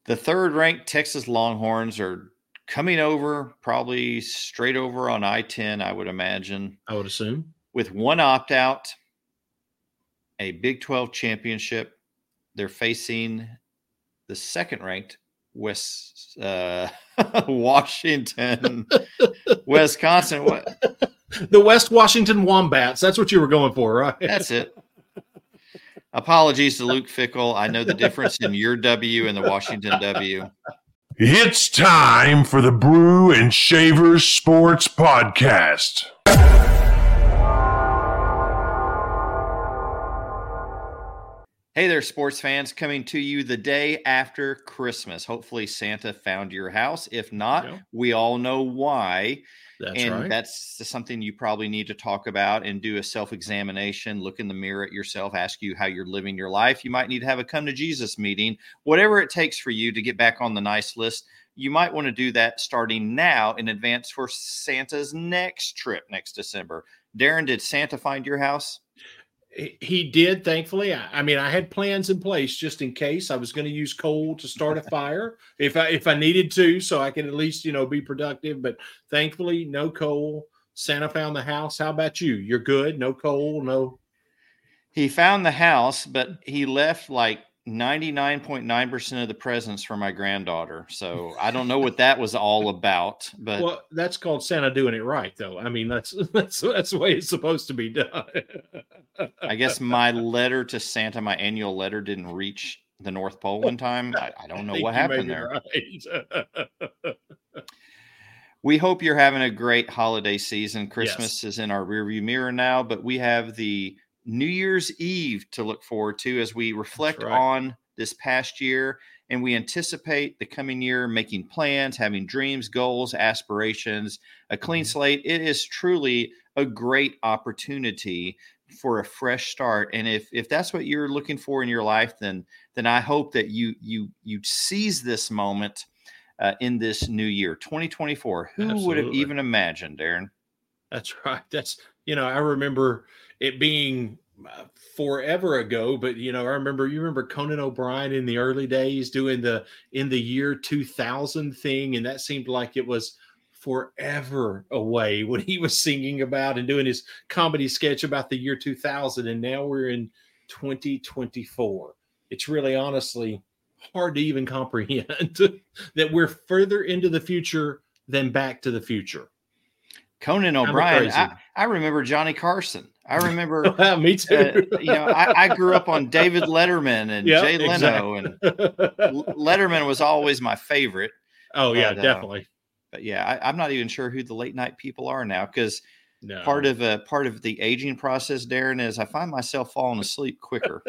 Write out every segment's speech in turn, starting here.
The third-ranked Texas Longhorns are coming over, probably straight over on I-10, I would imagine. I would assume. With one opt-out, a Big 12 championship. They're facing the second-ranked Washington, Wisconsin. What? The West Washington Wombats. That's what you were going for, right? That's it. Apologies to Luke Fickell. I know the difference in your W and the Washington W. It's time for the Brew and Shavers Sports Podcast. Hey there, sports fans, coming to you the day after Christmas. Hopefully Santa found your house. If not, we all know why. That's right. That's something you probably need to talk about and do a self-examination, look in the mirror at yourself, ask you how you're living your life. You might need to have a come to Jesus meeting, whatever it takes for you to get back on the nice list. You might want to do that starting now in advance for Santa's next trip next December. Darren, did Santa find your house? He did, thankfully. I mean, I had plans in place just in case. I was going to use coal to start a fire if I needed to, so I could at least, be productive. But thankfully, no coal. Santa found the house. How about you? You're good? No coal? No. He found the house, but he left like 99.9% of the presents for my granddaughter. So I don't know what that was all about. But well, that's called Santa doing it right, though. I mean, that's the way it's supposed to be done. I guess my letter to Santa, my annual letter, didn't reach the North Pole in time. I don't know what happened there. Right. We hope you're having a great holiday season. Christmas is in our rearview mirror now, but we have the New Year's Eve to look forward to as we reflect on this past year, and we anticipate the coming year, making plans, having dreams, goals, aspirations, a clean slate. It is truly a great opportunity for a fresh start. And if that's what you're looking for in your life, then I hope that you seize this moment in this new year, 2024. Who Absolutely. would have even imagined, Darren? That's right. That's, I remember it being forever ago, but you remember Conan O'Brien in the early days doing the in the year 2000 thing, and that seemed like it was forever away when he was singing about and doing his comedy sketch about the year 2000, and now we're in 2024. It's really honestly hard to even comprehend that we're further into the future than Back to the Future. Conan O'Brien. I remember Johnny Carson. I remember. Me too. I grew up on David Letterman and Jay Leno, and Letterman was always my favorite. Oh, yeah, definitely. But yeah, I'm not even sure who the late night people are now, because part of the aging process, Darren, is I find myself falling asleep quicker.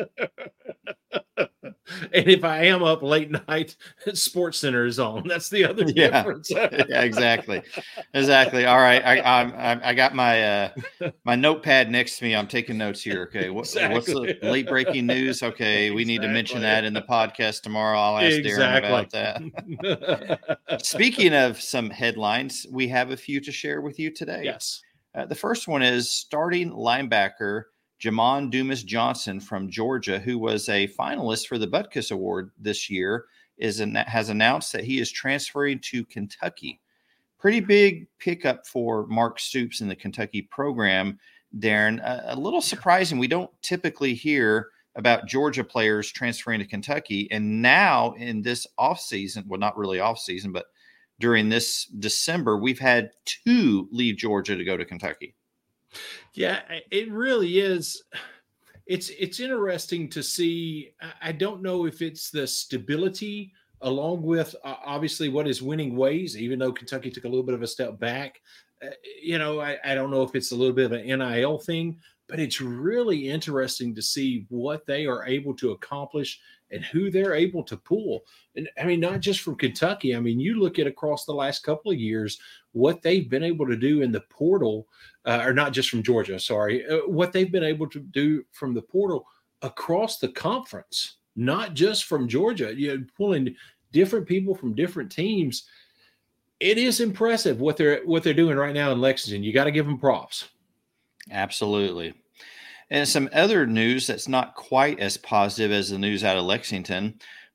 And if I am up late night, Sports Center is on. That's the other difference. Yeah, exactly. All right, I got my my notepad next to me. I'm taking notes here. Okay, what's the late breaking news? Okay, we need to mention that in the podcast tomorrow. I'll ask Darren about that. Speaking of some headlines, we have a few to share with you today. Yes. The first one is starting linebacker Jamon Dumas Johnson from Georgia, who was a finalist for the Butkus Award this year, has announced that he is transferring to Kentucky. Pretty big pickup for Mark Stoops in the Kentucky program, Darren. A little surprising. We don't typically hear about Georgia players transferring to Kentucky. And now in this offseason, well, not really offseason, but during this December, we've had 2 leave Georgia to go to Kentucky. Yeah, it really is. It's interesting to see. I don't know if it's the stability along with obviously what is winning ways, even though Kentucky took a little bit of a step back. I don't know if it's a little bit of an NIL thing, but it's really interesting to see what they are able to accomplish and who they're able to pull. And I mean, not just from Kentucky. I mean, you look at across the last couple of years, what they've been able to do in the portal, or not just from Georgia, what they've been able to do from the portal across the conference, not just from Georgia, pulling different people from different teams. It is impressive what they're doing right now in Lexington. You got to give them props. Absolutely. And some other news that's not quite as positive as the news out of Lexington. The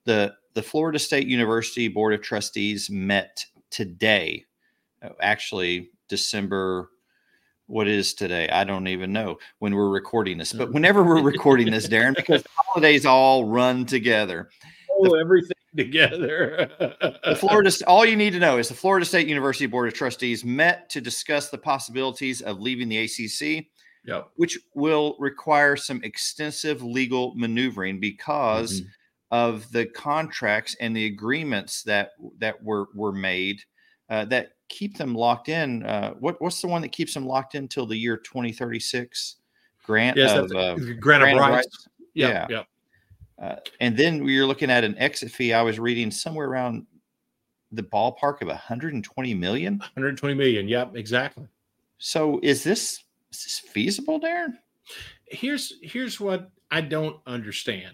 the Florida State University Board of Trustees met today. Actually, December, what is today? I don't even know when we're recording this, but whenever we're recording this, Darren, because the holidays all run together. Everything together. All you need to know is the Florida State University Board of Trustees met to discuss the possibilities of leaving the ACC, which will require some extensive legal maneuvering because of the contracts and the agreements that were made that keep them locked in. What's the one that keeps them locked in till the year 2036? Grant of rights. Yeah. And then you're looking at an exit fee. I was reading somewhere around the ballpark of 120 million. 120 million. Yep, exactly. So is this feasible, Darren? Here's what I don't understand.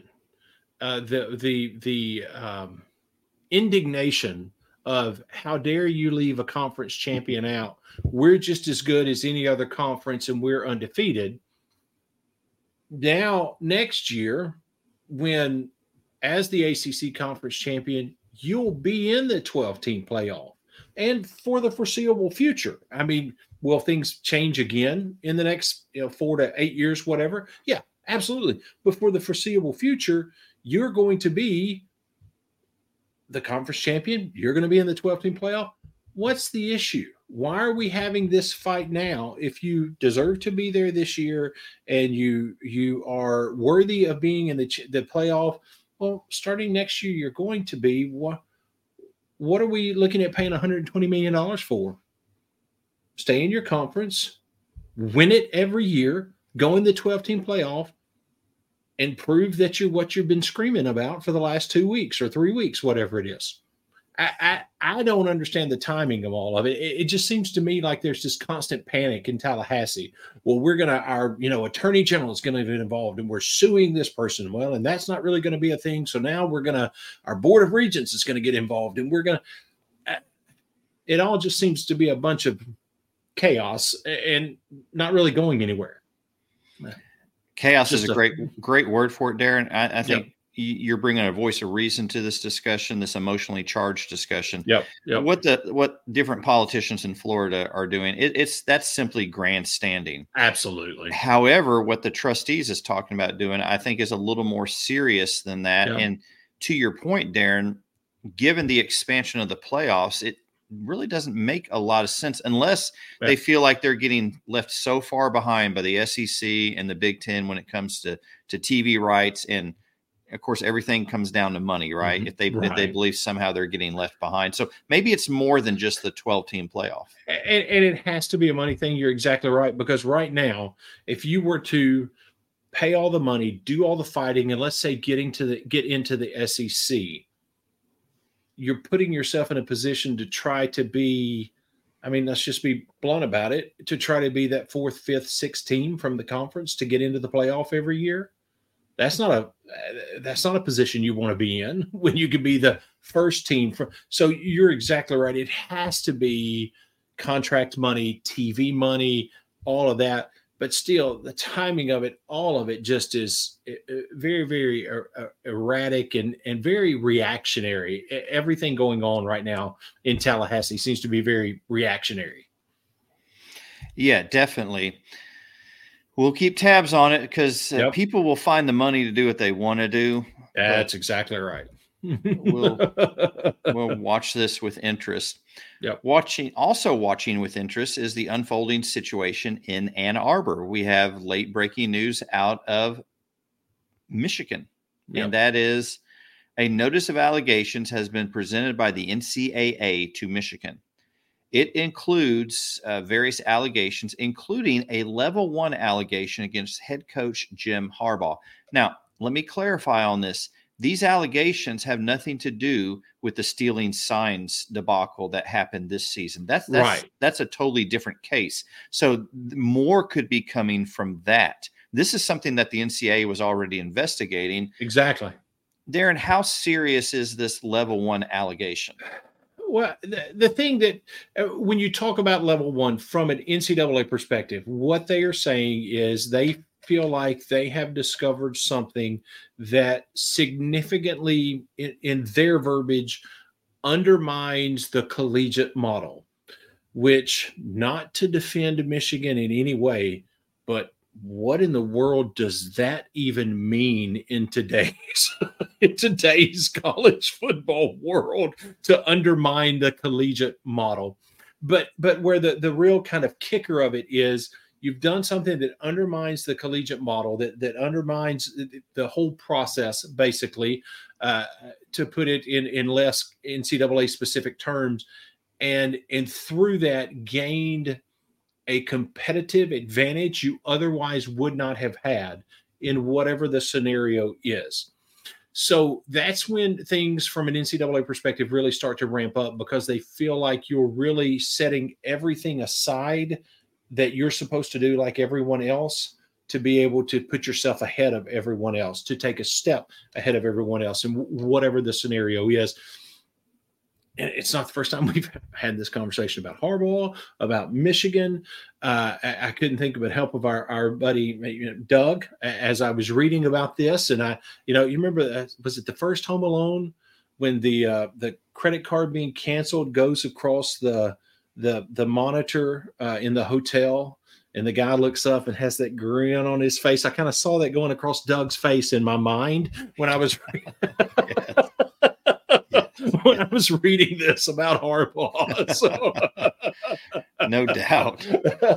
The indignation of how dare you leave a conference champion out? We're just as good as any other conference and we're undefeated. Now, next year, when as the ACC conference champion, you'll be in the 12-team playoff and for the foreseeable future. I mean, will things change again in the next 4 to 8 years, whatever? Yeah, absolutely. But for the foreseeable future, you're going to be the conference champion. You're going to be in the 12-team playoff. What's the issue? Why are we having this fight now? If you deserve to be there this year and you are worthy of being in the playoff, well, starting next year, you're going to be. What are we looking at paying $120 million for? Stay in your conference, win it every year, go in the 12-team playoff, and prove that you're what you've been screaming about for the last 2 weeks or 3 weeks, whatever it is. I don't understand the timing of all of it. It just seems to me like there's this constant panic in Tallahassee. Well, our attorney general is going to get involved and we're suing this person. Well, and that's not really going to be a thing. So now our board of regents is going to get involved and it all just seems to be a bunch of chaos and not really going anywhere. Chaos is a great word for it, Darren. I think you're bringing a voice of reason to this discussion, this emotionally charged discussion. Yep. What different politicians in Florida are doing, that's simply grandstanding. Absolutely. However, what the trustees is talking about doing, I think, is a little more serious than that. Yep. And to your point, Darren, given the expansion of the playoffs, it really doesn't make a lot of sense unless they feel like they're getting left so far behind by the SEC and the Big Ten when it comes to TV rights. And of course, everything comes down to money, right? Mm-hmm. If they believe somehow they're getting left behind. So maybe it's more than just the 12-team playoff. And it has to be a money thing. You're exactly right. Because right now, if you were to pay all the money, do all the fighting, and let's say get into the SEC, you're putting yourself in a position to try to be, let's just be blunt about it, to try to be that 4th, 5th, 6th team from the conference to get into the playoff every year. That's not a position you want to be in when you could be the first team. So you're exactly right. It has to be contract money, TV money, all of that. But still, the timing of it, all of it just is very, very erratic and very reactionary. Everything going on right now in Tallahassee seems to be very reactionary. Yeah, definitely. We'll keep tabs on it because people will find the money to do what they want to do. That's exactly right. We'll watch this with interest. Yep. Watching with interest is the unfolding situation in Ann Arbor. We have late breaking news out of Michigan, and that is a notice of allegations has been presented by the NCAA to Michigan. It includes various allegations, including a level 1 allegation against head coach Jim Harbaugh. Now, let me clarify on this. These allegations have nothing to do with the stealing signs debacle that happened this season. That's right. That's a totally different case. So more could be coming from that. This is something that the NCAA was already investigating. Exactly. Darren, how serious is this level 1 allegation? Well, the thing that when you talk about level 1 from an NCAA perspective, what they are saying is they feel like they have discovered something that significantly, in their verbiage, undermines the collegiate model, which, not to defend Michigan in any way, but what in the world does that even mean in today's college football world, to undermine the collegiate model? But where the real kind of kicker of it is, you've done something that undermines the collegiate model, that undermines the whole process, basically, to put it in less NCAA specific terms, and through that gained a competitive advantage you otherwise would not have had in whatever the scenario is. So that's when things from an NCAA perspective really start to ramp up, because they feel like you're really setting everything aside that you're supposed to do like everyone else, to be able to put yourself ahead of everyone else, to take a step ahead of everyone else, and whatever the scenario is. And it's not the first time we've had this conversation about Harbaugh, about Michigan. I couldn't think of a help of our buddy Doug as I was reading about this. And you remember, was it the first Home Alone when the credit card being canceled goes across the monitor in the hotel, and the guy looks up and has that grin on his face? I kind of saw that going across Doug's face in my mind when I was when I was reading this about Harbaugh. So. No doubt.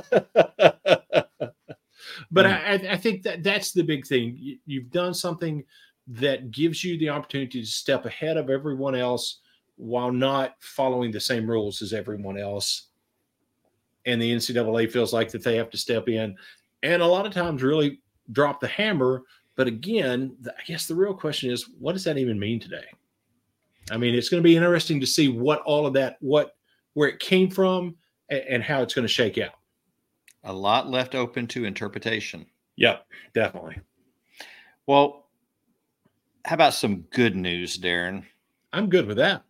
But I think that's the big thing. You've done something that gives you the opportunity to step ahead of everyone else while not following the same rules as everyone else. And the NCAA feels like that they have to step in and a lot of times really drop the hammer. But again, I guess the real question is, what does that even mean today? I mean, it's going to be interesting to see what all of that, where it came from and how it's going to shake out. A lot left open to interpretation. Yep, definitely. Well, how about some good news, Darren? I'm good with that.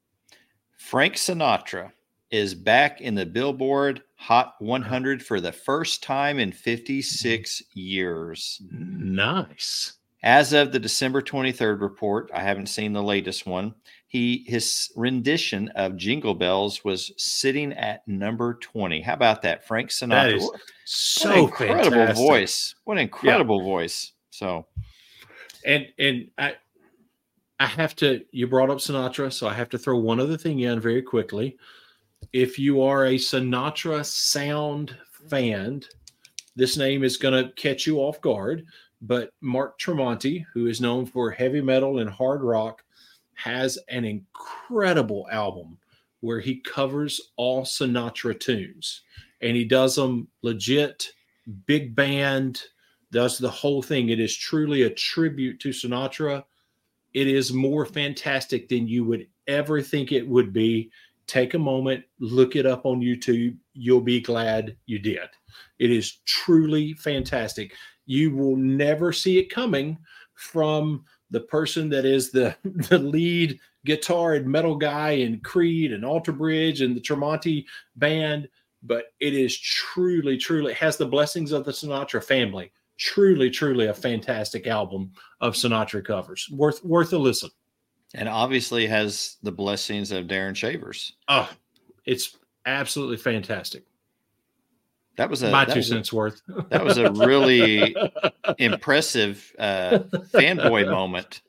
Frank Sinatra is back in the Billboard Hot 100 for the first time in 56 years. Nice. As of the December 23rd report, I haven't seen the latest one, his rendition of Jingle Bells was sitting at number 20. How about that? Frank Sinatra. That is so incredible fantastic voice. What an incredible voice. So, and I have to, you brought up Sinatra, so I have to throw one other thing in very quickly. If you are a Sinatra sound fan, this name is going to catch you off guard. But Mark Tremonti, who is known for heavy metal and hard rock, has an incredible album where he covers all Sinatra tunes. And he does them legit, big band, does the whole thing. It is truly a tribute to Sinatra. It is more fantastic than you would ever think it would be. Take a moment, look it up on YouTube. You'll be glad you did. It is truly fantastic. You will never see it coming from the person that is the lead guitar and metal guy in Creed and Alter Bridge and the Tremonti band. But it is truly, truly, it has the blessings of the Sinatra family. Truly, truly a fantastic album of Sinatra covers. Worth a listen. And obviously has the blessings of Darren Shavers. Oh, it's absolutely fantastic. That was my 2 cents worth. That was a really impressive fanboy moment.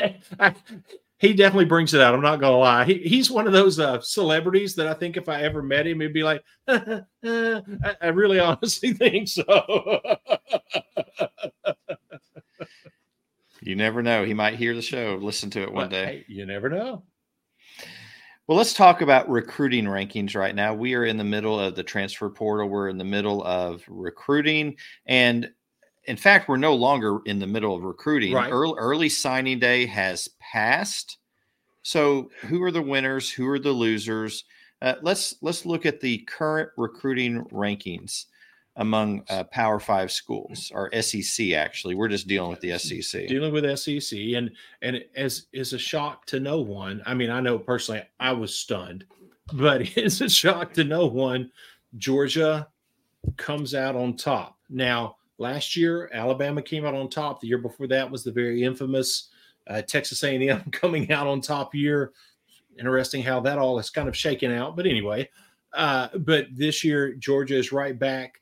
He definitely brings it out. I'm not going to lie. He's one of those celebrities that I think if I ever met him, he'd be like, I really honestly think so. You never know. He might hear the show, listen to it one day. Hey, you never know. Well, let's talk about recruiting rankings right now. We are in the middle of the transfer portal. We're in the middle of recruiting. And in fact, we're no longer in the middle of recruiting. Right. Early signing day has passed. So who are the winners? Who are the losers? Let's look at the current recruiting rankings among Power 5 schools, or SEC, actually. We're just dealing with the SEC. Dealing with SEC. And as is a shock to no one. I mean, I know personally I was stunned, but it's a shock to no one. Georgia comes out on top. Now, Last year, Alabama came out on top. The year before that was the very infamous Texas A&M coming out on top year. Interesting how that all is kind of shaken out. But anyway, but this year, Georgia is right back.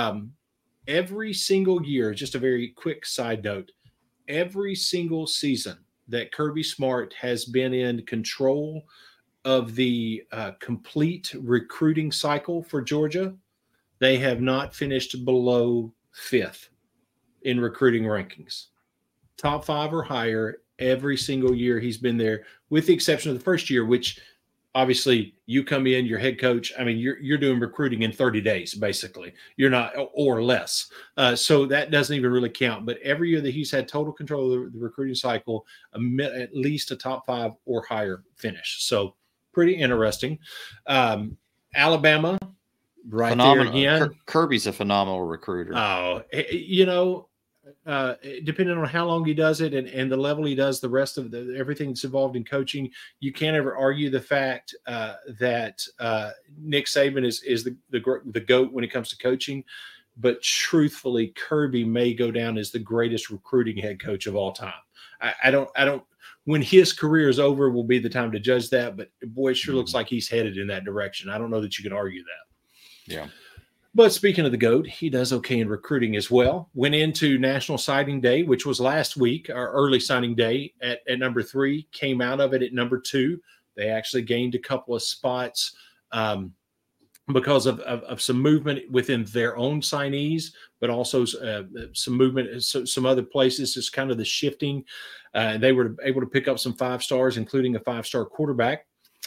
Every single year, just a very quick side note, every single season that Kirby Smart has been in control of the complete recruiting cycle for Georgia, they have not finished below 5th in recruiting rankings. Top 5 or higher every single year he's been there, with the exception of the first year, which obviously you come in, your head coach. I mean, you're doing recruiting in 30 days, basically. You're not, or less. So that doesn't even really count. But every year that he's had total control of the recruiting cycle, at least a top 5 or higher finish. So pretty interesting. Alabama, right phenomenal. There again. Kirby's a phenomenal recruiter. Oh, depending on how long he does it and the level he does the rest of everything that's involved in coaching, you can't ever argue the fact that Nick Saban is the GOAT when it comes to coaching. But truthfully, Kirby may go down as the greatest recruiting head coach of all time. I don't. When his career is over, will be the time to judge that. But boy, it sure looks like he's headed in that direction. I don't know that you can argue that. Yeah. But speaking of the GOAT, he does okay in recruiting as well. Went into National Signing Day, which was last week, our early signing day at number 3, came out of it at number 2. They actually gained a couple of spots because of some movement within their own signees, but also some movement, some other places, just kind of the shifting. They were able to pick up some 5 stars, including a 5-star quarterback.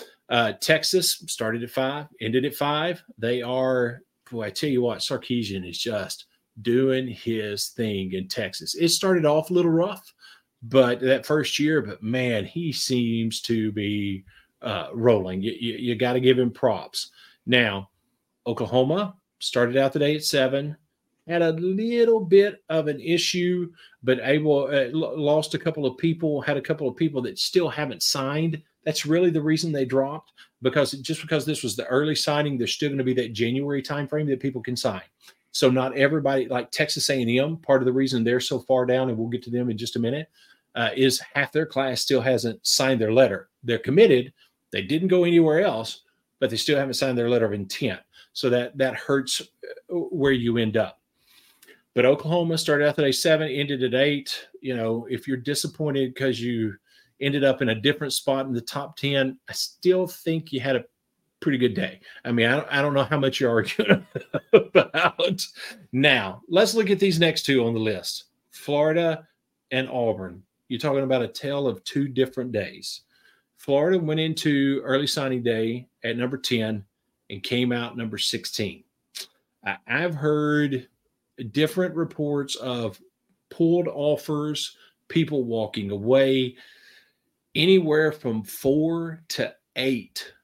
Texas started at 5, ended at 5. They are... Boy, I tell you what, Sarkisian is just doing his thing in Texas. It started off a little rough, but that first year, but man, he seems to be rolling. You got to give him props. Now, Oklahoma started out the day at 7, had a little bit of an issue, but lost a couple of people, had a couple of people that still haven't signed. That's really the reason they dropped, because this was the early signing, there's still going to be that January timeframe that people can sign. So not everybody, like Texas A&M, part of the reason they're so far down, and we'll get to them in just a minute, is half their class still hasn't signed their letter. They're committed. They didn't go anywhere else, but they still haven't signed their letter of intent. So that hurts where you end up. But Oklahoma started out today 7, ended at 8. If you're disappointed because you ended up in a different spot in the top 10, I still think you had a pretty good day. I mean, I don't know how much you're arguing about. Now, let's look at these next 2 on the list. Florida and Auburn. You're talking about a tale of 2 different days. Florida went into early signing day at number 10 and came out number 16. I've heard different reports of pulled offers, people walking away, anywhere from 4 to 8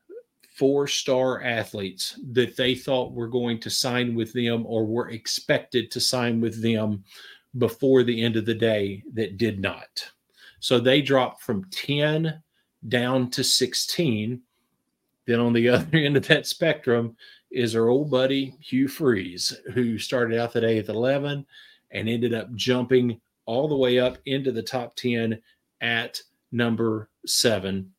4-star athletes that they thought were going to sign with them or were expected to sign with them before the end of the day that did not. So they dropped from 10 down to 16. Then on the other end of that spectrum is our old buddy Hugh Freeze, who started out the day at 11 and ended up jumping all the way up into the top 10 at number 7,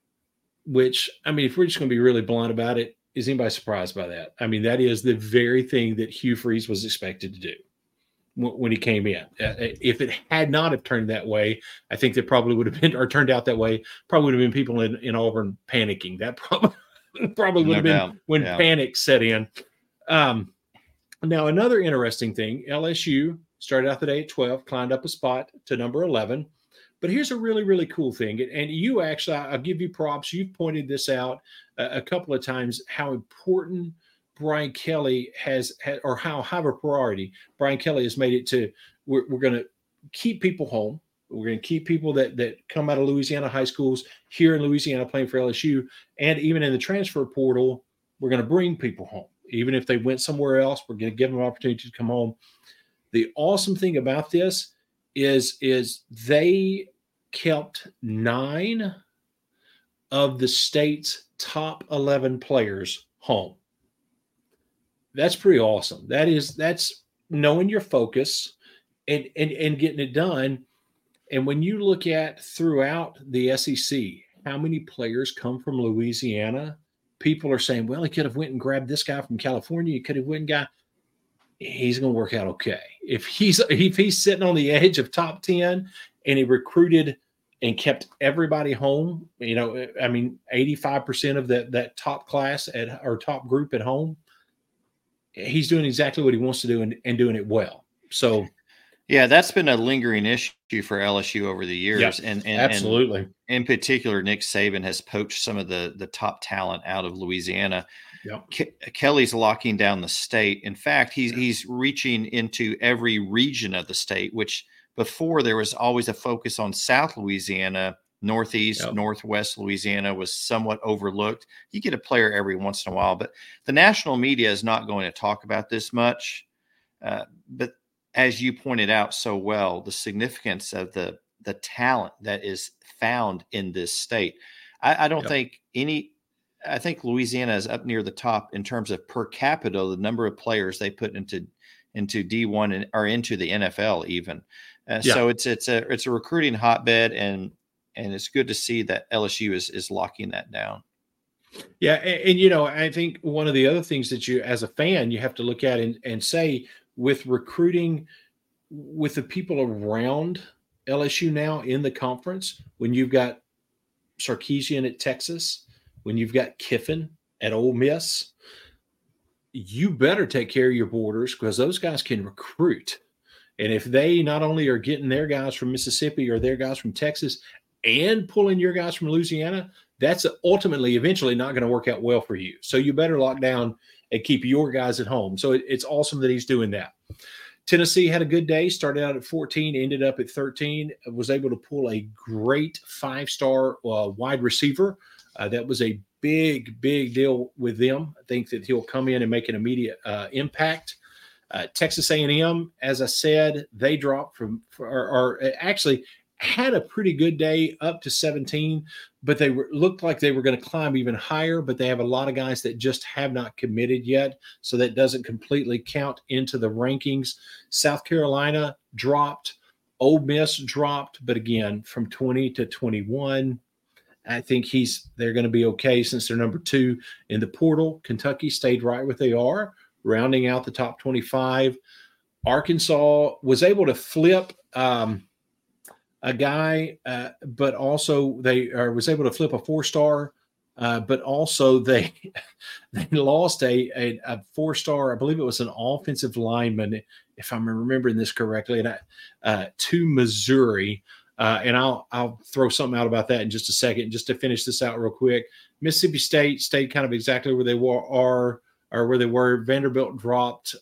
which, I mean, if we're just going to be really blunt about it, is anybody surprised by that? I mean, that is the very thing that Hugh Freeze was expected to do when he came in. If it had not have turned that way, I think there probably would have been, or turned out that way, probably would have been people in Auburn panicking. That probably would have been when panic set in. Now, another interesting thing, LSU started out the day at 12, climbed up a spot to number 11. But here's a really, really cool thing. And you actually, I'll give you props. You've pointed this out a couple of times, how important Brian Kelly has had, or how high of a priority Brian Kelly has made it to. We're going to keep people home. We're going to keep people that come out of Louisiana high schools here in Louisiana playing for LSU. And even in the transfer portal, we're going to bring people home. Even if they went somewhere else, we're going to give them an opportunity to come home. The awesome thing about this is they kept 9 of the state's top 11 players home. That's pretty awesome. That's knowing your focus and getting it done. And when you look at throughout the SEC, how many players come from Louisiana? People are saying, well, he could have went and grabbed this guy from California. He could have went and got. He's going to work out okay. If he's sitting on the edge of top 10 and he recruited and kept everybody home, 85% of that top class or top group at home, he's doing exactly what he wants to do and doing it well. So, yeah, that's been a lingering issue for LSU over the years. Yep, and absolutely. And in particular, Nick Saban has poached some of the top talent out of Louisiana. Yep. Kelly's locking down the state. In fact, he's reaching into every region of the state, which before there was always a focus on South Louisiana, Northeast, Yep. Northwest Louisiana was somewhat overlooked. You get a player every once in a while, but the national media is not going to talk about this much. But as you pointed out so well, the significance of the talent that is found in this state. I don't Yep. think I think Louisiana is up near the top in terms of per capita, the number of players they put into D1 or into the NFL even. So it's a recruiting hotbed, and it's good to see that LSU is locking that down. Yeah, and I think one of the other things that you, as a fan, you have to look at and say, with recruiting, with the people around LSU now in the conference, when you've got Sarkisian at Texas, when you've got Kiffin at Ole Miss, you better take care of your borders, because those guys can recruit. And if they not only are getting their guys from Mississippi or their guys from Texas and pulling your guys from Louisiana, that's ultimately eventually not going to work out well for you. So you better lock down and keep your guys at home. So it's awesome that he's doing that. Tennessee had a good day, started out at 14, ended up at 13, was able to pull a great 5-star wide receiver. That was a big deal with them. I think that he'll come in and make an immediate impact. Texas A&M, as I said, they dropped or actually had a pretty good day up to 17, but they looked like they were going to climb even higher, but they have a lot of guys that just have not committed yet, so that doesn't completely count into the rankings. South Carolina dropped. Ole Miss dropped, but again, from 20 to 21, I think they're going to be okay since they're number 2 in the portal. Kentucky stayed right where they are, rounding out the top 25. Arkansas was able to flip a guy, but also they was able to flip a 4-star, but also they lost a 4-star. I believe it was an offensive lineman, if I'm remembering this correctly, to Missouri. And I'll throw something out about that in just a second. Just to finish this out real quick, Mississippi State stayed kind of exactly where they were. Vanderbilt dropped.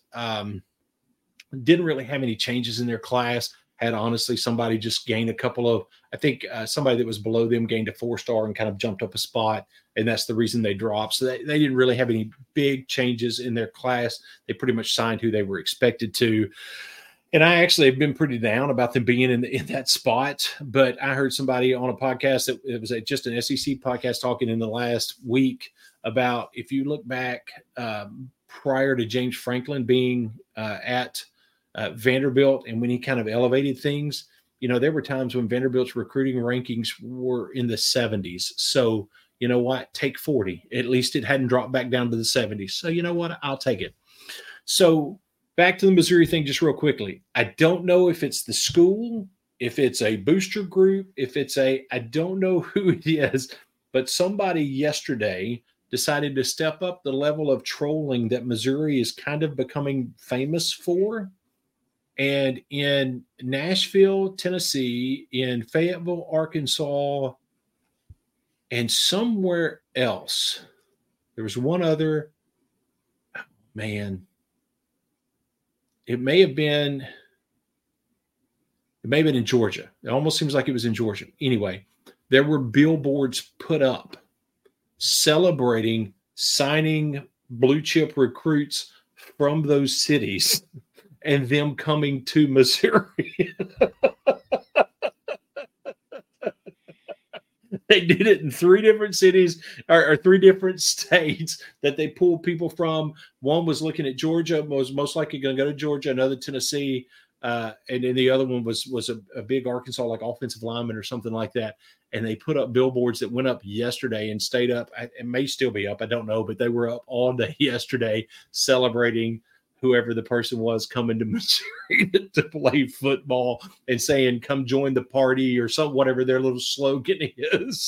Didn't really have any changes in their class. Had honestly somebody just gained a couple of, I think somebody that was below them gained a 4-star and kind of jumped up a spot, and that's the reason they dropped. So they didn't really have any big changes in their class. They pretty much signed who they were expected to. And I actually have been pretty down about them being in that spot. But I heard somebody on a podcast that it was just an SEC podcast talking in the last week about, if you look back prior to James Franklin being at Vanderbilt, and when he kind of elevated things, there were times when Vanderbilt's recruiting rankings were in the 70s. So, you know what? Take 40. At least it hadn't dropped back down to the 70s. So, you know what? I'll take it. So, back to the Missouri thing just real quickly. I don't know if it's the school, if it's a booster group, I don't know who it is, but somebody yesterday decided to step up the level of trolling that Missouri is kind of becoming famous for. And in Nashville, Tennessee, in Fayetteville, Arkansas, and somewhere else, there was one other, It may have been in Georgia. It almost seems like it was in Georgia. Anyway, there were billboards put up celebrating signing blue chip recruits from those cities and them coming to Missouri. They did it in 3 different cities or 3 different states that they pulled people from. One was looking at Georgia, was most likely going to go to Georgia, another Tennessee, and then the other one was a big Arkansas, like offensive lineman or something like that. And they put up billboards that went up yesterday and stayed up. It may still be up, I don't know, but they were up all day yesterday celebrating whoever the person was coming to Missouri to play football and saying, come join the party or something, whatever their little slogan is.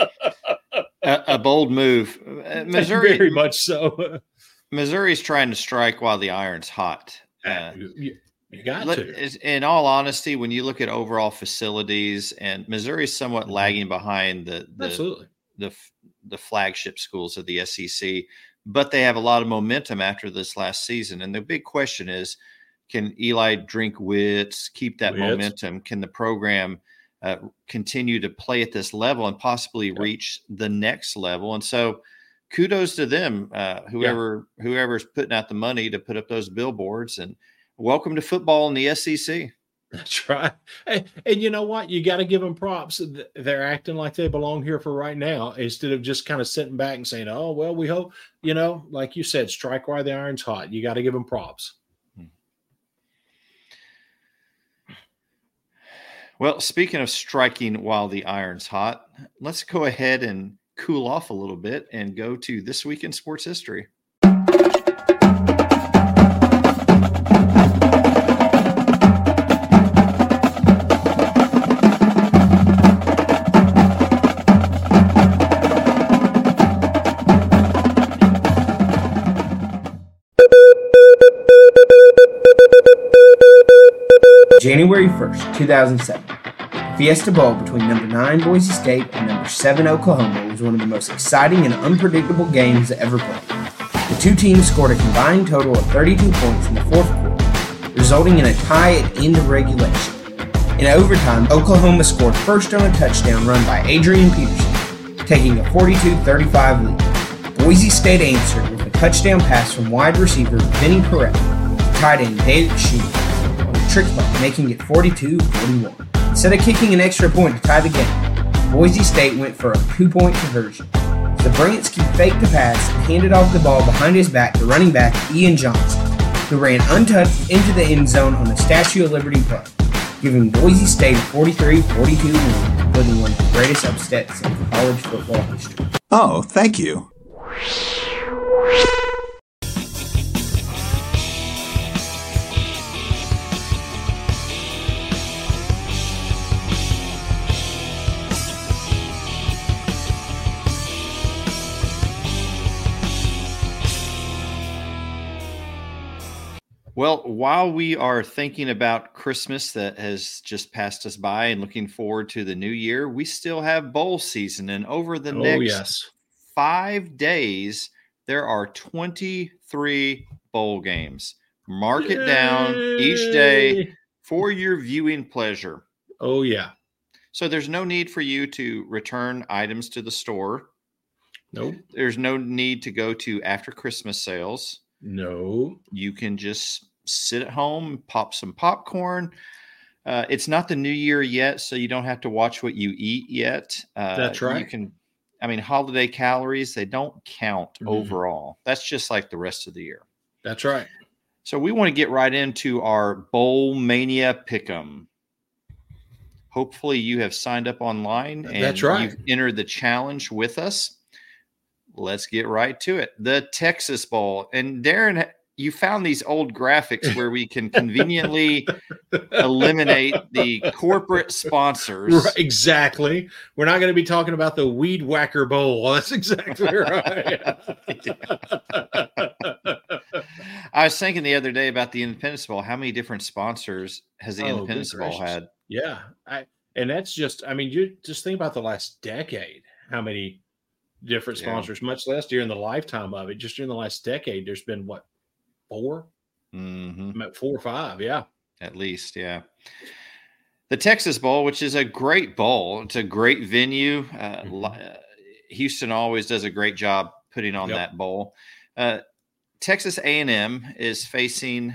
a bold move. Missouri, very much so. Missouri's trying to strike while the iron's hot. You got to. In all honesty, when you look at overall facilities, and Missouri's somewhat lagging behind the flagship schools of the SEC, but they have a lot of momentum after this last season. And the big question is, can Eli Drinkwitz keep that momentum? Can the program continue to play at this level and possibly reach the next level? And so kudos to them, whoever's putting out the money to put up those billboards, and welcome to football in the SEC. That's right. And you know what? You got to give them props. They're acting like they belong here for right now instead of just kind of sitting back and saying, oh, well, we hope, like you said, strike while the iron's hot. You got to give them props. Well, speaking of striking while the iron's hot, let's go ahead and cool off a little bit and go to This Week in Sports History. January 1st, 2007. The Fiesta Bowl between number 9 Boise State and number 7 Oklahoma was one of the most exciting and unpredictable games ever played. The two teams scored a combined total of 32 points in the fourth quarter, resulting in a tie at end of regulation. In overtime, Oklahoma scored first on a touchdown run by Adrian Peterson, taking a 42-35 lead. Boise State answered with a touchdown pass from wide receiver Vinny Perrette to tight end David Sheen on a trick play, making it 42-41. Instead of kicking an extra point to tie the game, Boise State went for a 2-point conversion. Zabransky faked the pass and handed off the ball behind his back to running back Ian Johnson, who ran untouched into the end zone on a Statue of Liberty play, giving Boise State a 43-42 win, including one of the greatest upsets in college football history. Oh, thank you. Well, while we are thinking about Christmas that has just passed us by and looking forward to the new year, we still have bowl season. And over the next 5 days, there are 23 bowl games. Mark it down each day for your viewing pleasure. Oh, yeah. So there's no need for you to return items to the store. Nope. There's no need to go to after Christmas sales. No. You can just sit at home, pop some popcorn. It's not the new year yet, so you don't have to watch what you eat yet. That's right. Holiday calories, they don't count overall. That's just like the rest of the year. That's right. So we want to get right into our Bowl Mania Pick'em. Hopefully you have signed up online and that's right. You've entered the challenge with us. Let's get right to it. The Texas Bowl. And Darren, you found these old graphics where we can conveniently eliminate the corporate sponsors. Right, exactly. We're not going to be talking about the Weed Whacker Bowl. That's exactly right. I was thinking the other day about the Independence Bowl. How many different sponsors has the Independence Bowl had? Yeah. And that's just, you just think about the last decade, how many different sponsors, much less during the lifetime of it. Just during the last decade, there's been what, 4? Mm-hmm. 4 or 5, yeah. At least, yeah. The Texas Bowl, which is a great bowl. It's a great venue. Houston always does a great job putting on that bowl. Texas A&M is facing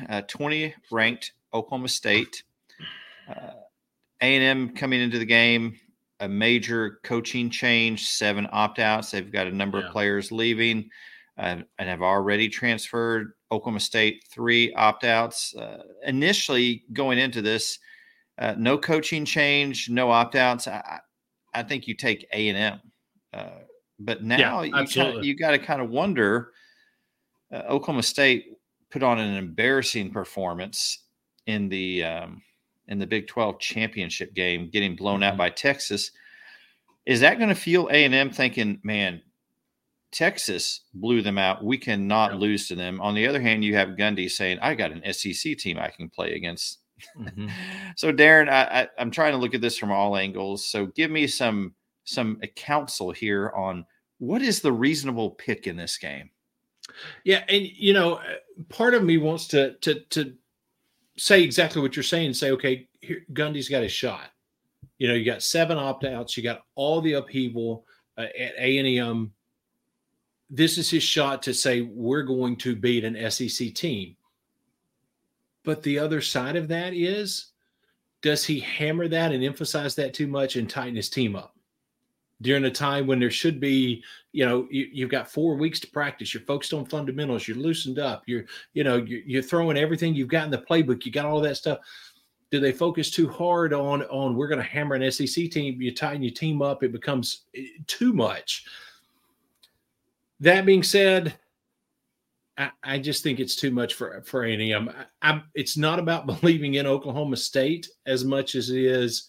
20-ranked Oklahoma State. A&M coming into the game a major coaching change, 7 opt-outs. They've got a number of players leaving and have already transferred. Oklahoma State, 3 opt-outs. Initially going into this, no coaching change, no opt-outs. I think you take A&M. But now you got to kind of wonder, Oklahoma State put on an embarrassing performance in the Big 12 championship game, getting blown out by Texas. Is that going to fuel A&M thinking, man, Texas blew them out, we cannot lose to them? On the other hand, you have Gundy saying, I got an SEC team I can play against. So, Darren, I'm trying to look at this from all angles. So give me some counsel here on what is the reasonable pick in this game. Yeah, and part of me wants to say exactly what you're saying. Say, okay, here, Gundy's got his shot. You got 7 opt-outs. You got all the upheaval at A&M. This is his shot to say we're going to beat an SEC team. But the other side of that is, does he hammer that and emphasize that too much and tighten his team up during a time when there should be, you've got 4 weeks to practice. You're focused on fundamentals. You're loosened up. You're throwing everything you've got in the playbook. You got all that stuff. Do they focus too hard on we're going to hammer an SEC team? You tighten your team up. It becomes too much. That being said, I just think it's too much for A&M. It's not about believing in Oklahoma State as much as it is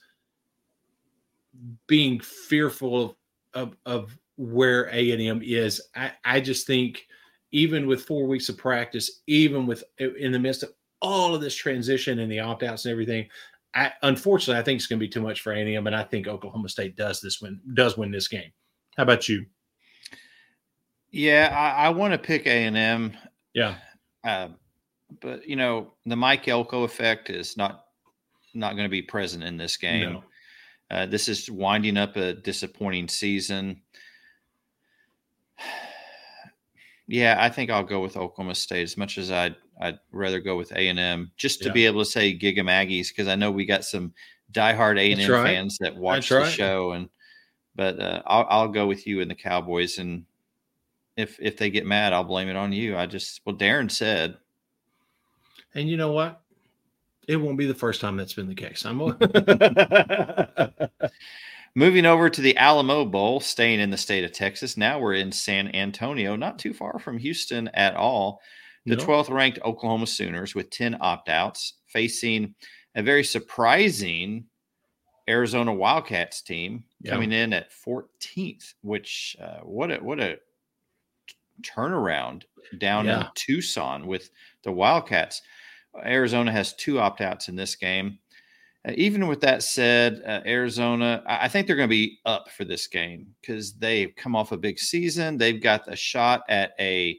being fearful of where A&M is. I just think even with 4 weeks of practice, even in the midst of all of this transition and the opt-outs and everything, unfortunately, I think it's going to be too much for A&M, and I think Oklahoma State does win this game. How about you? Yeah, I want to pick A&M. Yeah. But, the Mike Elko effect is not going to be present in this game. No. This is winding up a disappointing season. Yeah, I think I'll go with Oklahoma State as much as I'd rather go with A&M just to be able to say Giga Maggies, because I know we got some diehard A&M fans that watch the show. But I'll go with you and the Cowboys, and if they get mad, I'll blame it on you. Darren said. And you know what? It won't be the first time that's been the case. Moving over to the Alamo Bowl, staying in the state of Texas. Now we're in San Antonio, not too far from Houston at all. The 12th ranked Oklahoma Sooners with 10 opt-outs, facing a very surprising Arizona Wildcats team coming in at 14th, which what a turnaround down in Tucson with the Wildcats. Arizona has 2 opt-outs in this game. Even with that said, Arizona, I think they're going to be up for this game because they've come off a big season. They've got a shot at a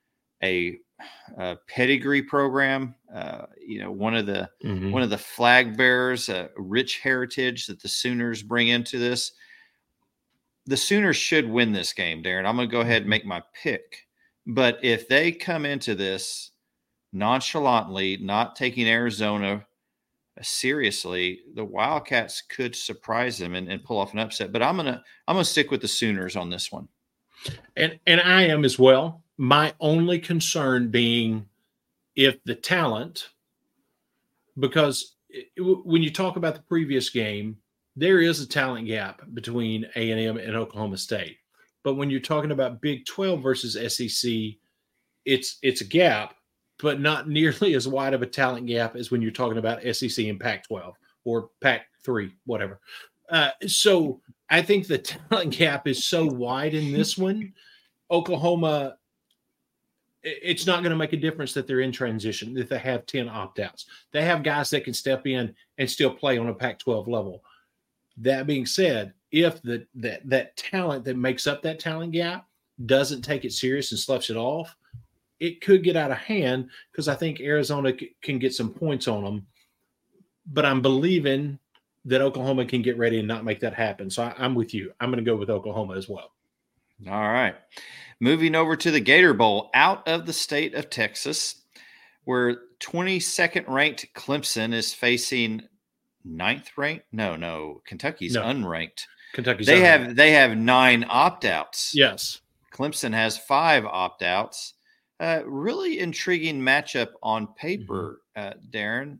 pedigree program. One of the flag bearers, rich heritage that the Sooners bring into this. The Sooners should win this game, Darren. I'm going to go ahead and make my pick. But if they come into this nonchalantly, not taking Arizona seriously, the Wildcats could surprise them and pull off an upset. But I'm gonna stick with the Sooners on this one. And I am as well. My only concern being if the talent, because when you talk about the previous game, there is a talent gap between A&M and Oklahoma State. But when you're talking about Big 12 versus SEC, it's a gap, but not nearly as wide of a talent gap as when you're talking about SEC and Pac-12 or Pac-3, whatever. So I think the talent gap is so wide in this one. Oklahoma, it's not going to make a difference that they're in transition, that they have 10 opt-outs. They have guys that can step in and still play on a Pac-12 level. That being said, if that talent that makes up that talent gap doesn't take it serious and sloughs it off, it could get out of hand because I think Arizona can get some points on them. But I'm believing that Oklahoma can get ready and not make that happen. So I'm with you. I'm going to go with Oklahoma as well. All right. Moving over to the Gator Bowl out of the state of Texas, where 22nd ranked Clemson is facing 9th ranked. No, Kentucky's unranked. Kentucky's they have 9 opt-outs. Yes. Clemson has 5 opt-outs. Really intriguing matchup on paper, Darren.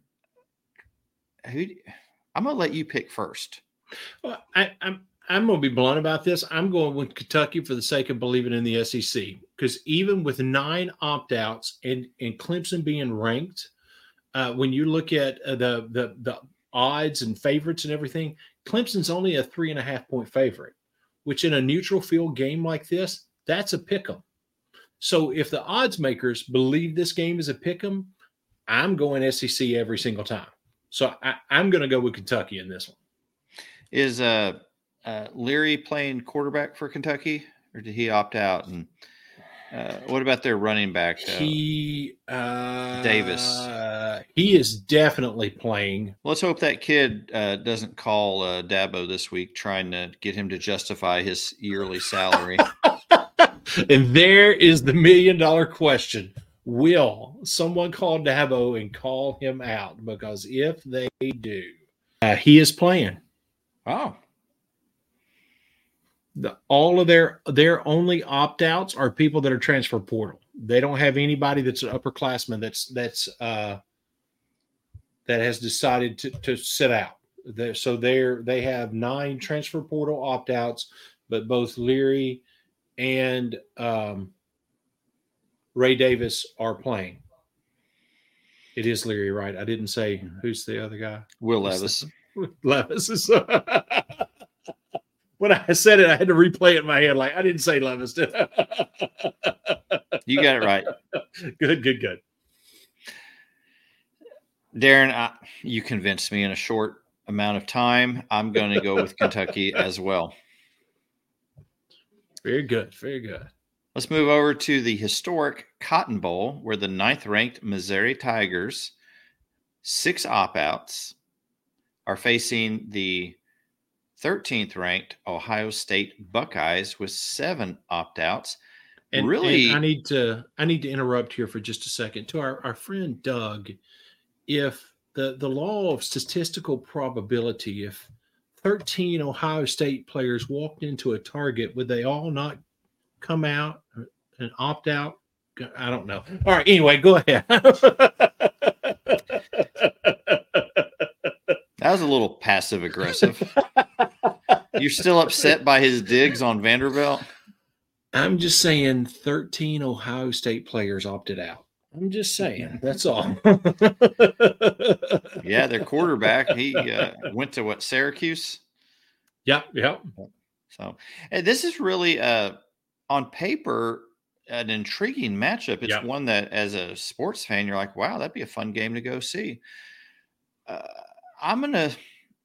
I'm going to let you pick first. Well, I'm going to be blunt about this. I'm going with Kentucky for the sake of believing in the SEC, because even with 9 opt-outs and Clemson being ranked, when you look at the odds and favorites and everything, Clemson's only a 3.5-point favorite, which in a neutral field game like this, that's a pick 'em. So if the odds makers believe this game is a pick 'em, I'm going SEC every single time. So I'm going to go with Kentucky in this one. Is Leary playing quarterback for Kentucky, or did he opt out? And what about their running back? Davis. He is definitely playing. Let's hope that kid doesn't call Dabo this week trying to get him to justify his yearly salary. And there is the $1 million question. Will someone call Dabo and call him out? Because if they do, he is playing. Oh. All of their only opt-outs are people that are transfer portal. They don't have anybody that's an upperclassman that has decided to sit out. They have 9 transfer portal opt-outs, but both Leary and Ray Davis are playing. It is Leary, right? I didn't say who's the other guy. Will Levis. Levis is. When I said it, I had to replay it in my head. Like, I didn't say Levis, did I? You got it right. Good. Darren, you convinced me in a short amount of time. I'm going to go with Kentucky as well. Very good. Let's move over to the historic Cotton Bowl, where the 9th-ranked Missouri Tigers, 6 opt-outs, are facing the 13th-ranked Ohio State Buckeyes with 7 opt-outs. And I need to interrupt here for just a second. To our friend Doug, if the law of statistical probability, if 13 Ohio State players walked into a target, would they all not come out and opt out? I don't know. All right. Anyway, go ahead. That was a little passive aggressive. You're still upset by his digs on Vanderbilt? I'm just saying 13 Ohio State players opted out. I'm just saying. That's all. Yeah, their quarterback, he went to Syracuse? Yep. So, and this is really, on paper, an intriguing matchup. It's one that, as a sports fan, you're like, wow, that'd be a fun game to go see. I'm going to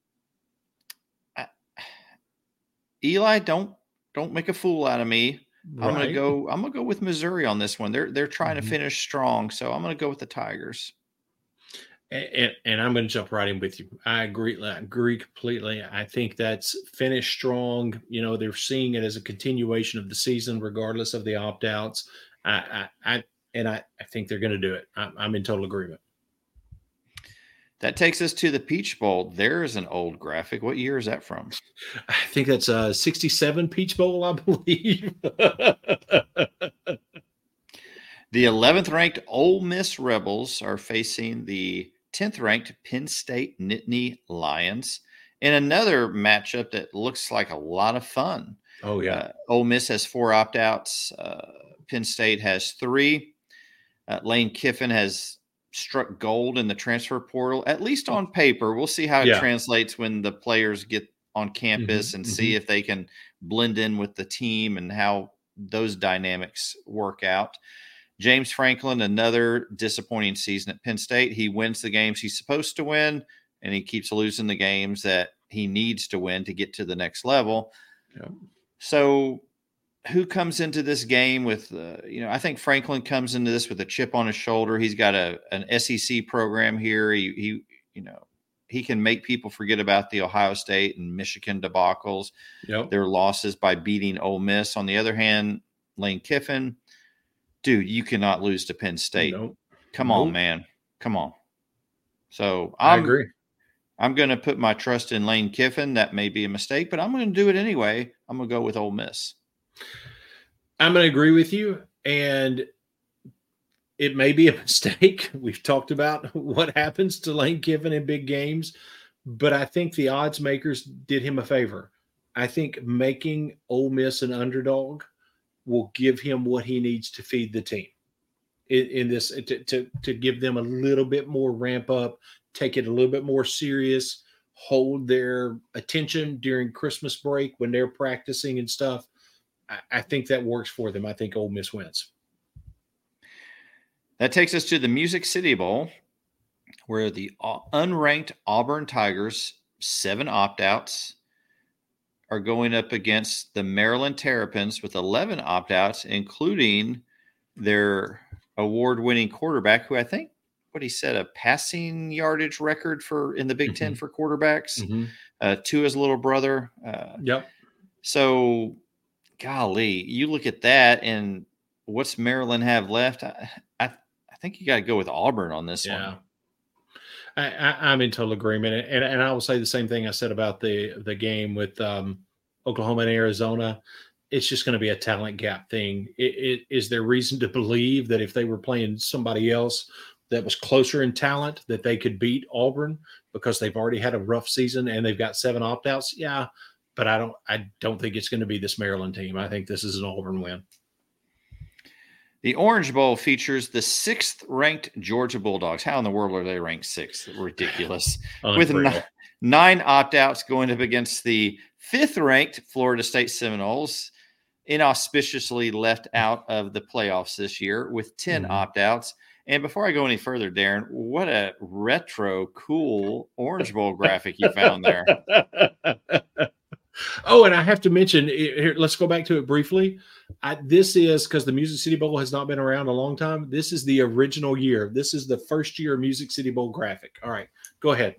Eli, don't make a fool out of me. Right. I'm going to go with Missouri on this one. They're trying to finish strong, so I'm going to go with the Tigers. And I'm going to jump right in with you. I agree completely. I think that's finish strong. You know, they're seeing it as a continuation of the season, regardless of the opt-outs. I think they're going to do it. I'm in total agreement. That takes us to the Peach Bowl. There's an old graphic. What year is that from? I think that's 67 Peach Bowl, I believe. The 11th-ranked Ole Miss Rebels are facing the 10th-ranked Penn State Nittany Lions in another matchup that looks like a lot of fun. Oh, yeah. Ole Miss has 4 opt-outs. Penn State has 3. Lane Kiffin has struck gold in the transfer portal, at least on paper. We'll see how it translates when the players get on campus and see if they can blend in with the team and how those dynamics work out. James Franklin, another disappointing season at Penn State. He wins the games he's supposed to win, and he keeps losing the games that he needs to win to get to the next level. Yep. So who comes into this game with, I think Franklin comes into this with a chip on his shoulder. He's got an SEC program here. He can make people forget about the Ohio State and Michigan debacles, their losses by beating Ole Miss. On the other hand, Lane Kiffin, dude, you cannot lose to Penn State. Come on, man. Come on. So I agree. I'm going to put my trust in Lane Kiffin. That may be a mistake, but I'm going to do it anyway. I'm going to go with Ole Miss. I'm going to agree with you, and it may be a mistake. We've talked about what happens to Lane Kiffin in big games, but I think the odds makers did him a favor. I think making Ole Miss an underdog will give him what he needs to feed the team in this, to give them a little bit more ramp up, take it a little bit more serious, hold their attention during Christmas break when they're practicing and stuff. I think that works for them. I think Ole Miss wins. That takes us to the Music City Bowl, where the unranked Auburn Tigers, 7 opt-outs, are going up against the Maryland Terrapins with 11 opt-outs, including their award-winning quarterback, who I think, what he said, a passing yardage record in the Big Ten for quarterbacks. To his little brother. Yep. So, golly, you look at that, and what's Maryland have left? I think you got to go with Auburn on this one. I'm in total agreement, and I will say the same thing I said about the game with Oklahoma and Arizona. It's just going to be a talent gap thing. Is there reason to believe that if they were playing somebody else that was closer in talent, that they could beat Auburn because they've already had a rough season and they've got 7 opt-outs? Yeah, but I don't think it's going to be this Maryland team. I think this is an Auburn win. The Orange Bowl features the 6th-ranked Georgia Bulldogs. How in the world are they ranked 6th? Ridiculous. With 9 opt-outs going up against the 5th-ranked Florida State Seminoles, inauspiciously left out of the playoffs this year with 10 opt-outs. And before I go any further, Darren, what a retro, cool Orange Bowl graphic you found there. Oh, and I have to mention here, let's go back to it briefly. This is because the Music City Bowl has not been around a long time. This is the original year. This is the first year Music City Bowl graphic. All right, go ahead.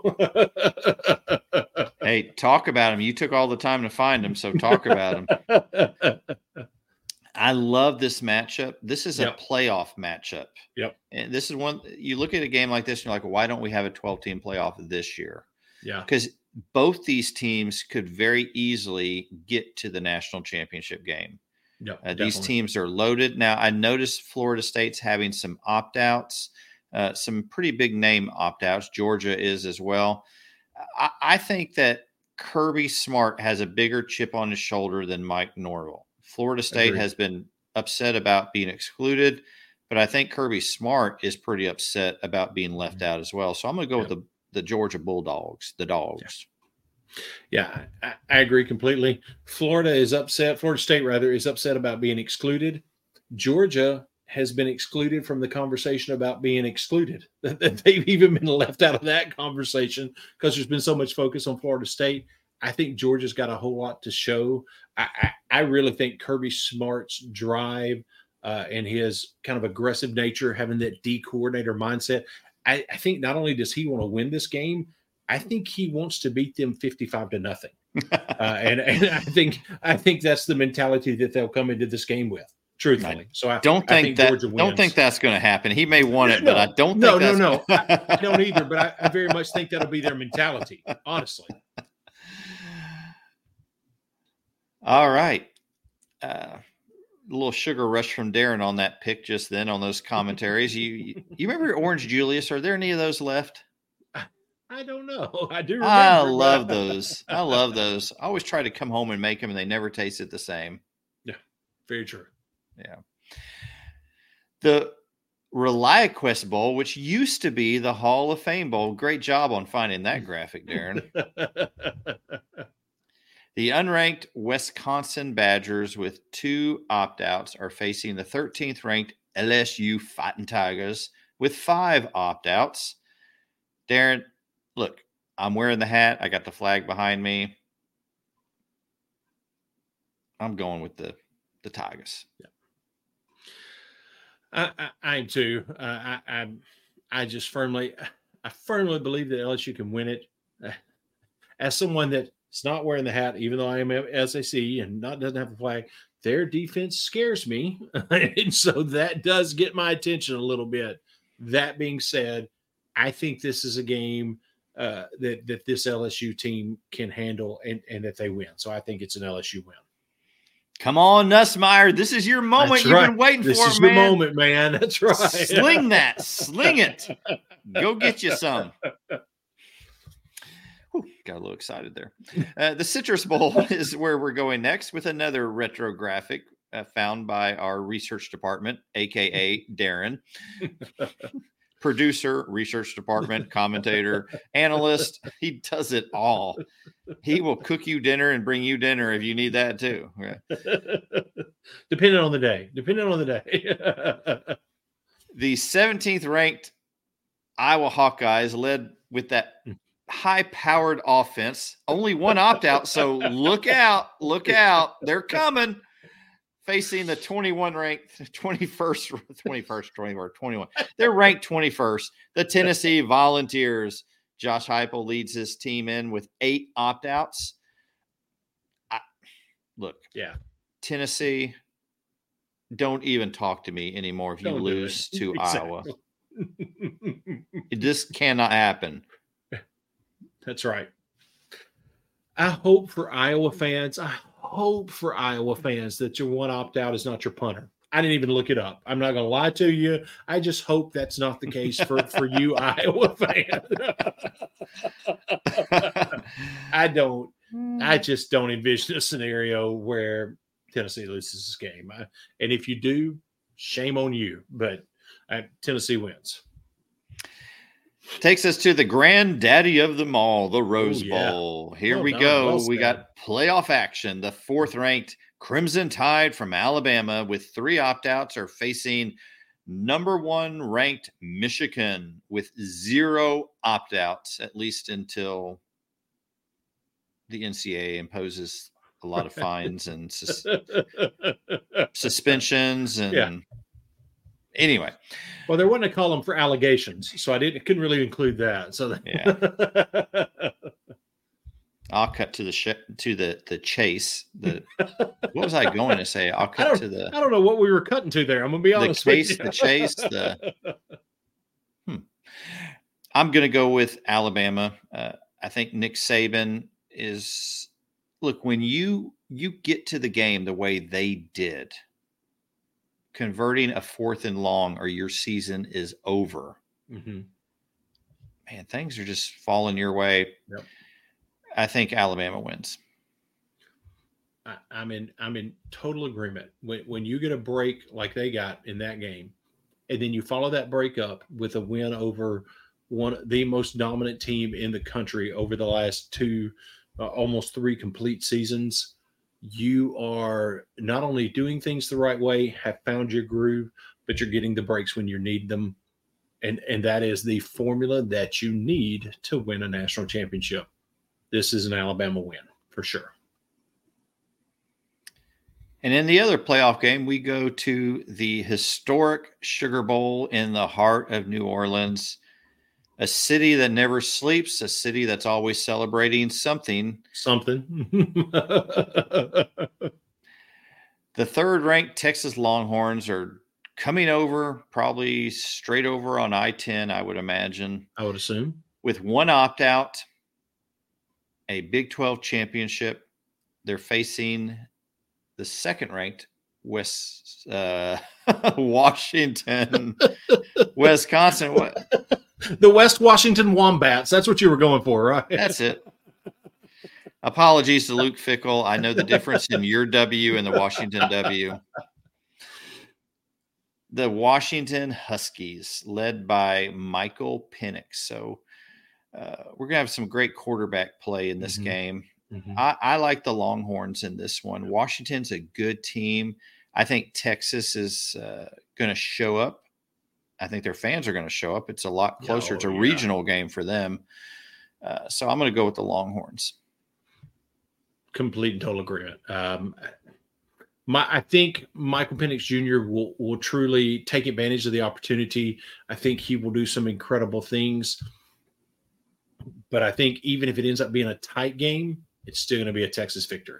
Hey, talk about him. You took all the time to find him, so talk about him. I love this matchup. This is a playoff matchup. Yep. And this is one, you look at a game like this and you're like, why don't we have a 12-team playoff this year? Yeah. Because both these teams could very easily get to the national championship game. Yep, these teams are loaded. Now, I noticed Florida State's having some opt-outs, some pretty big name opt-outs. Georgia is as well. I think that Kirby Smart has a bigger chip on his shoulder than Mike Norvell. Florida State has been upset about being excluded, but I think Kirby Smart is pretty upset about being left out as well. So I'm going to go with the Georgia Bulldogs, the Dogs. Yeah, I agree completely. Florida State is upset about being excluded. Georgia has been excluded from the conversation about being excluded. They've even been left out of that conversation because there's been so much focus on Florida State. I think Georgia's got a whole lot to show. I really think Kirby Smart's drive and his kind of aggressive nature, having that D coordinator mindset, I think not only does he want to win this game, I think he wants to beat them 55-0. And I think that's the mentality that they'll come into this game with. Truthfully, so I don't think that's going to happen. He may want it, but I don't think that's no. I don't either. But I very much think that'll be their mentality. Honestly. All right. A little sugar rush from Darren on that pick just then on those commentaries. You remember Orange Julius? Are there any of those left? I don't know. I do remember. I love those. I always try to come home and make them, and they never tasted the same. Yeah, very true. Yeah. The ReliaQuest Bowl, which used to be the Hall of Fame Bowl. Great job on finding that graphic, Darren. The unranked Wisconsin Badgers with 2 opt-outs are facing the 13th ranked LSU Fighting Tigers with 5 opt-outs. Darren, look, I'm wearing the hat. I got the flag behind me. I'm going with the Tigers. Yeah. I am too. I just firmly believe that LSU can win it. As someone that's not wearing the hat, even though I am SAC and doesn't have a flag, their defense scares me, and so that does get my attention a little bit. That being said, I think this is a game that this LSU team can handle and that they win. So I think it's an LSU win. Come on, Nussmeier. This is your moment. You've been waiting for it, man. This is your moment, man. That's right. Sling that. Sling it. Go get you some. Whew, got a little excited there. The Citrus Bowl is where we're going next with another retro graphic found by our research department, a.k.a. Darren. Producer, research department, commentator, analyst. He does it all. He will cook you dinner and bring you dinner if you need that too. Okay. Depending on the day. The 17th ranked Iowa Hawkeyes led with that high-powered offense. Only one opt-out, so look out. They're coming. Facing the 21 ranked 21. They're ranked 21st. The Tennessee Volunteers. Josh Heupel leads his team in with 8 opt-outs. Tennessee, don't even talk to me anymore if you lose to Iowa. This cannot happen. That's right. I hope for Iowa fans that your one opt-out is not your punter. I didn't even look it up. I'm not going to lie to you. I just hope that's not the case for you Iowa fans. I just don't envision a scenario where Tennessee loses this game. And if you do, shame on you. But Tennessee wins. Takes us to the granddaddy of them all, the Rose Bowl. Here we go. We got playoff action. The 4th-ranked Crimson Tide from Alabama with 3 opt-outs are facing number 1 ranked Michigan with 0 opt-outs, at least until the NCAA imposes a lot of fines and suspensions and anyway. Well, there wasn't a column for allegations, so I couldn't really include that. So I'll cut to the chase. What was I going to say? I'll cut to the. I don't know what we were cutting to there. I'm going to be honest. The chase. I'm going to go with Alabama. I think Nick Saban is. Look, when you get to the game the way they did, converting a 4th and long or your season is over. Mm-hmm. Man, things are just falling your way. Yep. I think Alabama wins. I'm in total agreement. When you get a break like they got in that game, and then you follow that break up with a win over the most dominant team in the country over the last 2, almost 3 complete seasons, you are not only doing things the right way, have found your groove, but you're getting the breaks when you need them. And that is the formula that you need to win a national championship. This is an Alabama win for sure. And in the other playoff game, we go to the historic Sugar Bowl in the heart of New Orleans, a city that never sleeps, a city that's always celebrating something. The 3rd-ranked Texas Longhorns are coming over, probably straight over on I-10, I would imagine. I would assume. With 1 opt-out, a Big 12 championship. They're facing the 2nd-ranked Washington, Wisconsin. What? The West Washington Wombats. That's what you were going for, right? That's it. Apologies to Luke Fickell. I know the difference in your W and the Washington W. The Washington Huskies, led by Michael Penix. So we're going to have some great quarterback play in this game. Mm-hmm. I like the Longhorns in this one. Washington's a good team. I think Texas is going to show up. I think their fans are going to show up. It's a lot closer. It's a regional game for them. So I'm going to go with the Longhorns. Complete and total agreement. I think Michael Penix Jr. will truly take advantage of the opportunity. I think he will do some incredible things. But I think even if it ends up being a tight game, it's still going to be a Texas victory.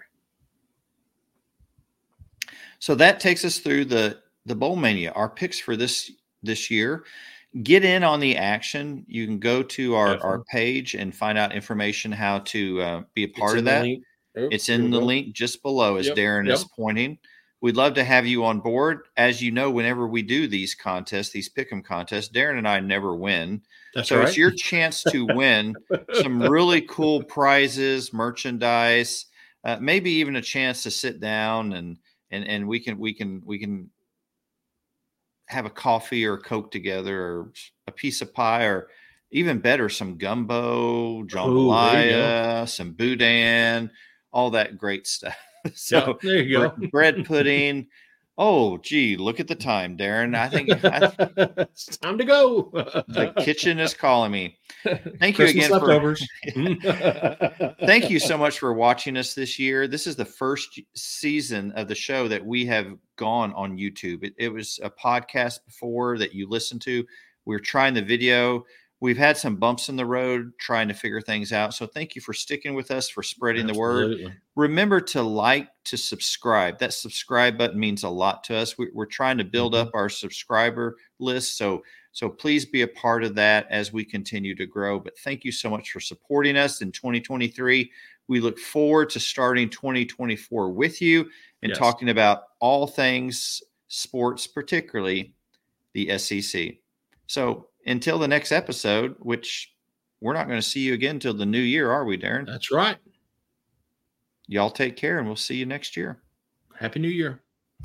So that takes us through the Bowl Mania. Our picks for this year. get in on the action. You can go to our page and find out information how to be a part of that. It's in the link just below, as Darren is pointing. We'd love to have you on board. As you know, whenever we do these contests, these pick'em contests, Darren and I never win. So it's your chance to win some really cool prizes, merchandise, maybe even a chance to sit down and we can have a coffee or a Coke together, or a piece of pie, or even better, some gumbo, jambalaya, some boudin, all that great stuff. So there you go. Bread pudding. Oh, gee, look at the time, Darren. I think it's time to go. The kitchen is calling me. Thank Christmas you again leftovers. Thank you so much for watching us this year. This is the first season of the show that we have gone on YouTube. It was a podcast before that you listened to. We were trying the video. We've had some bumps in the road trying to figure things out. So thank you for sticking with us, for spreading the word. Remember to like, to subscribe. That subscribe button means a lot to us. We're trying to build up our subscriber list. So please be a part of that as we continue to grow. But thank you so much for supporting us in 2023. We look forward to starting 2024 with you and talking about all things sports, particularly the SEC. So until the next episode, which we're not going to see you again until the new year, are we, Darren? That's right. Y'all take care, and we'll see you next year. Happy New Year.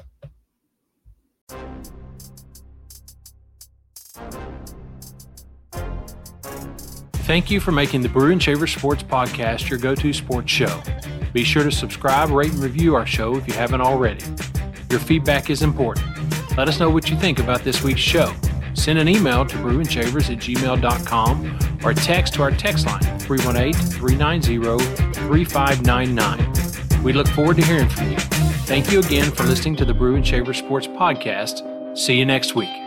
Thank you for making the Brew and Shaver Sports Podcast your go-to sports show. Be sure to subscribe, rate, and review our show if you haven't already. Your feedback is important. Let us know what you think about this week's show. Send an email to brewandshavers@gmail.com or a text to our text line, 318-390-3599. We look forward to hearing from you. Thank you again for listening to the Brew and Shaver Sports Podcast. See you next week.